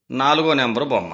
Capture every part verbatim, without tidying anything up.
నాలుగో నెంబరు బొమ్మ.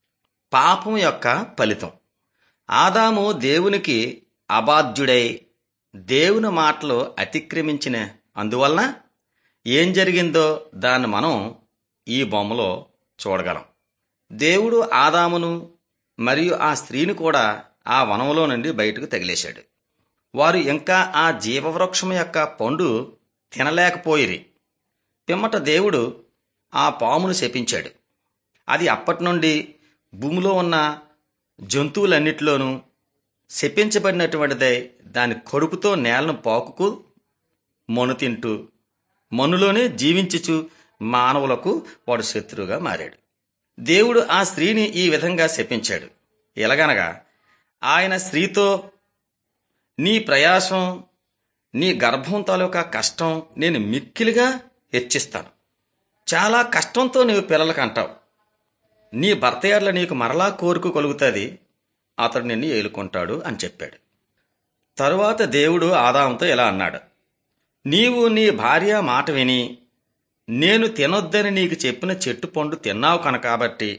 పాపం యొక్క ఫలితం. ఆదాము దేవునికి అబాధ్యుడై దేవుని మాటలు అతిక్రమించిన అందువలన ఏం జరిగిందో దాన్ని మనం ఈ బొమ్మలో చూడగలం. దేవుడు ఆదామును మరియు ఆ స్త్రీని కూడా ఆ వనంలో నుండి బయటకు తగిలేశాడు. వారు ఇంకా ఆ జీవవృక్షం యొక్క పండు తినలేకపోయిరి. పిమ్మట దేవుడు ఆ పామును శపించాడు. అది అప్పటి నుండి భూమిలో ఉన్న జంతువులన్నిటిలోనూ శపించబడినటువంటిదై దాని కడుపుతో నేలను పాకుకు మను తింటూ మనులోనే జీవించుచు మానవులకు వాడు శత్రువుగా మారాడు. దేవుడు ఆ స్త్రీని ఈ విధంగా శపించాడు. ఎలాగనగా ఆయన స్త్రీతో, నీ ప్రయాసం, నీ గర్భం తాలూకా కష్టం నేను మిక్కిలిగా హెచ్చిస్తాను. చాలా కష్టంతో నీవు పిల్లలకు అంటావు. నీ భర్త ఎడల నీకు మరలా కోరిక కలుగుతుంది, అతడు నిన్ను ఏలుకుంటాడు అని చెప్పాడు. తరువాత దేవుడు ఆదాముతో ఇలా అన్నాడు, నీవు నీ భార్య మాట విని నేను తినొద్దని నీకు చెప్పిన చెట్టు పండు తిన్నావు కనుక కాబట్టి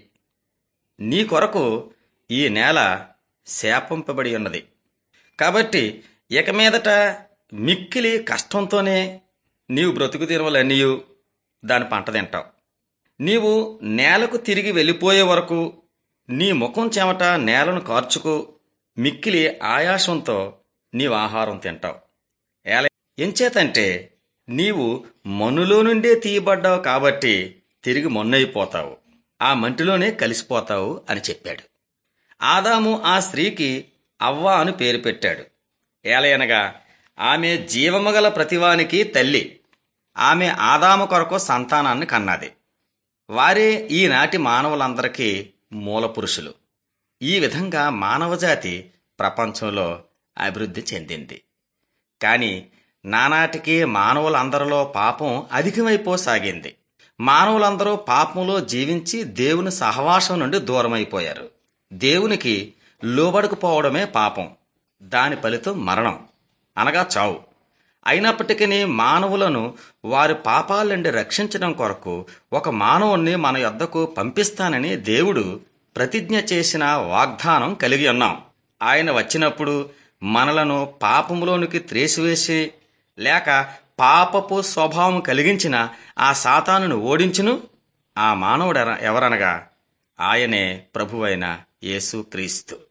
నీ కొరకు ఈ నేల శాపింపబడి ఉన్నది. కాబట్టి ఇక మీదట మిక్కిలి కష్టంతోనే నీవు బ్రతుకు దినములన్నీయు దాని పంట తింటావు. నీవు నేలకు తిరిగి వెళ్ళిపోయే వరకు నీ ముఖం చెమట నేలను కార్చుకు మిక్కిలి ఆయాసంతో నీవు ఆహారం తింటావు. ఎలా ఎంచేతంటే నీవు మన్నులో నుండే తీయబడ్డావు కాబట్టి తిరిగి మొన్నైపోతావు, ఆ మంటిలోనే కలిసిపోతావు అని చెప్పాడు. ఆదాము ఆ స్త్రీకి అవ్వ అని పేరు పెట్టాడు. ఏలయనగా ఆమె జీవముగల ప్రతివానికి తల్లి. ఆమె ఆదాము కొరకు సంతానాన్ని కన్నది. వారే ఈనాటి మానవులందరికీ మూల పురుషులు. ఈ విధంగా మానవజాతి ప్రపంచంలో అభివృద్ధి చెందింది. కానీ నానాటికి మానవులందరిలో పాపం అధికమైపోసాగింది. మానవులందరూ పాపంలో జీవించి దేవుని సహవాసం నుండి దూరమైపోయారు. దేవునికి లోబడకపోవడమే పాపం. దాని ఫలితం మరణం, అనగా చావు. అయినప్పటికీ మానవులను వారి పాపాల నుండి రక్షించడం కొరకు ఒక మానవుణ్ణి మన యొద్దకు పంపిస్తానని దేవుడు ప్రతిజ్ఞ చేసిన వాగ్దానం కలిగి ఉన్నాం. ఆయన వచ్చినప్పుడు మనలను పాపములోనికి త్రేసివేసి లేక పాపపు స్వభావం కలిగించిన ఆ సాతానును ఓడించును. ఆ మానవుడు ఎవరనగా ఆయనే ప్రభువైన యేసు క్రీస్తు.